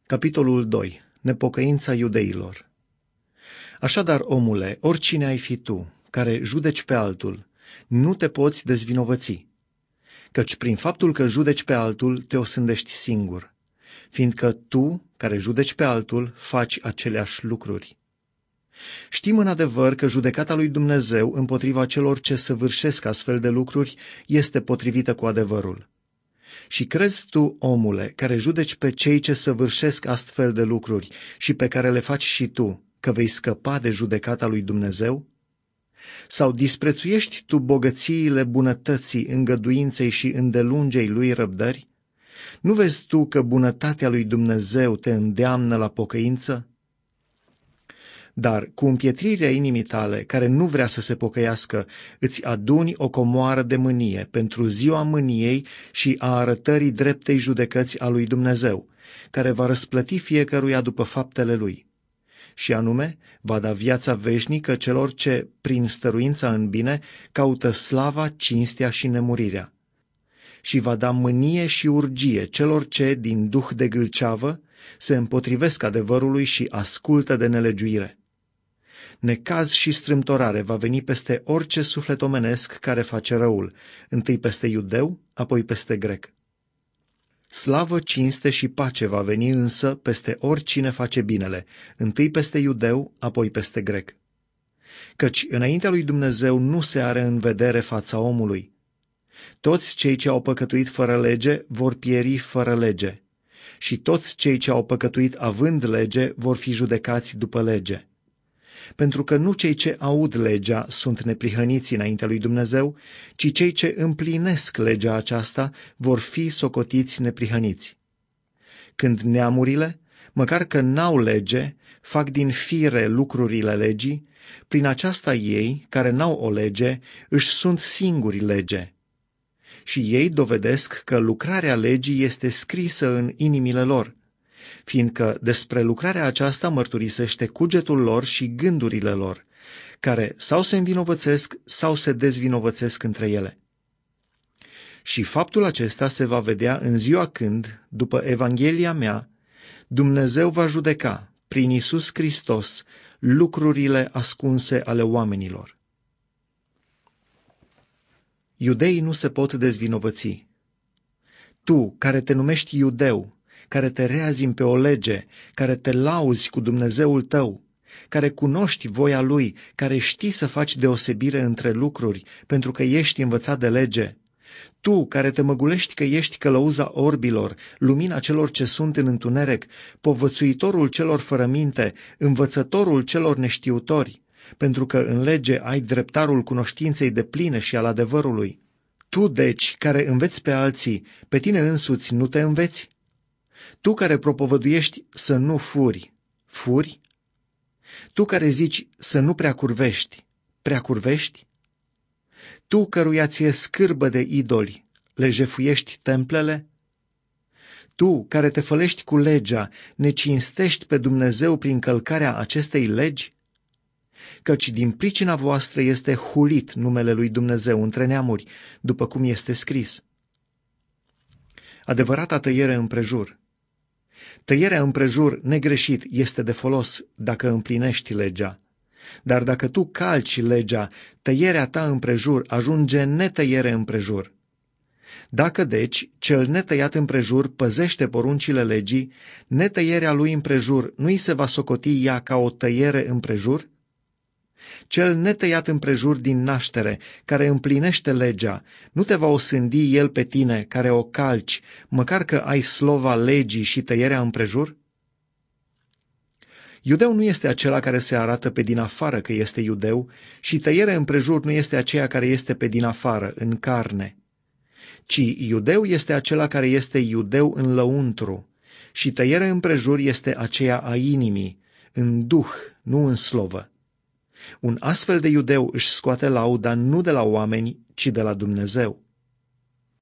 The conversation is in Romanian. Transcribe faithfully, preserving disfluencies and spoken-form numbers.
Capitolul doi. Nepocăința iudeilor. Așadar, omule, oricine ai fi tu, care judeci pe altul, nu te poți dezvinovăți, căci prin faptul că judeci pe altul te osândești singur, fiindcă tu, care judeci pe altul, faci aceleași lucruri. Știm în adevăr că judecata lui Dumnezeu împotriva celor ce săvârșesc astfel de lucruri este potrivită cu adevărul. Și crezi tu, omule, care judeci pe cei ce săvârșesc astfel de lucruri și pe care le faci și tu, că vei scăpa de judecata lui Dumnezeu? Sau disprețuiești tu bogățiile bunătății, îngăduinței și îndelungei lui răbdări? Nu vezi tu că bunătatea lui Dumnezeu te îndeamnă la pocăință? Dar cu împietrirea inimii tale, care nu vrea să se pocăiască, îți aduni o comoară de mânie pentru ziua mâniei și a arătării dreptei judecăți a lui Dumnezeu, care va răsplăti fiecăruia după faptele lui. Și anume, va da viața veșnică celor ce, prin stăruința în bine, caută slava, cinstea și nemurirea. Și va da mânie și urgie celor ce, din duh de gâlceavă, se împotrivesc adevărului și ascultă de nelegiuire. Necaz și strâmtorare va veni peste orice suflet omenesc care face răul, întâi peste iudeu, apoi peste grec. Slavă, cinste și pace va veni însă peste oricine face binele, întâi peste iudeu, apoi peste grec. Căci înaintea lui Dumnezeu nu se are în vedere fața omului. Toți cei ce au păcătuit fără lege vor pieri fără lege, și toți cei ce au păcătuit având lege vor fi judecați după lege. Pentru că nu cei ce aud legea sunt neprihăniți înaintea lui Dumnezeu, ci cei ce împlinesc legea aceasta vor fi socotiți neprihăniți. Când neamurile, măcar că n-au lege, fac din fire lucrurile legii, prin aceasta ei, care n-au o lege, își sunt singuri lege. Și ei dovedesc că lucrarea legii este scrisă în inimile lor, fiindcă despre lucrarea aceasta mărturisește cugetul lor și gândurile lor, care sau se învinovățesc sau se dezvinovățesc între ele. Și faptul acesta se va vedea în ziua când, după Evanghelia mea, Dumnezeu va judeca, prin Iisus Hristos, lucrurile ascunse ale oamenilor. Iudeii nu se pot dezvinovăți. Tu, care te numești iudeu, care te reazimi pe o lege, care te lauzi cu Dumnezeul tău, care cunoști voia Lui, care știi să faci deosebire între lucruri, pentru că ești învățat de lege, tu, care te măgulești că ești călăuza orbilor, lumina celor ce sunt în întuneric, povățuitorul celor fără minte, învățătorul celor neștiutori, pentru că în lege ai dreptarul cunoștinței depline și al adevărului. Tu, deci, care înveți pe alții, pe tine însuți nu te înveți? Tu care propovăduiești să nu furi, furi? Tu care zici să nu prea curvești, prea curvești? Tu căruia ție scârbă de idoli, le jefuiești templele? Tu care te fălești cu legea, ne cinstești pe Dumnezeu prin călcarea acestei legi? Căci din pricina voastră este hulit numele lui Dumnezeu între neamuri, după cum este scris. Adevărata tăiere împrejur. Tăierea împrejur negreșit este de folos dacă împlinești legea. Dar dacă tu calci legea, tăierea ta împrejur ajunge netăiere împrejur. Dacă, deci, cel netăiat împrejur păzește poruncile legii, netăierea lui împrejur nu-i se va socoti ea ca o tăiere împrejur? Cel netăiat împrejur din naștere, care împlinește legea, nu te va osândi el pe tine, care o calci, măcar că ai slova legii și tăierea împrejur? Iudeu nu este acela care se arată pe din afară că este iudeu și tăierea împrejur nu este aceea care este pe din afară, în carne, ci iudeu este acela care este iudeu în lăuntru și tăierea împrejur este aceea a inimii, în duh, nu în slovă. Un astfel de iudeu își scoate lauda nu de la oameni, ci de la Dumnezeu.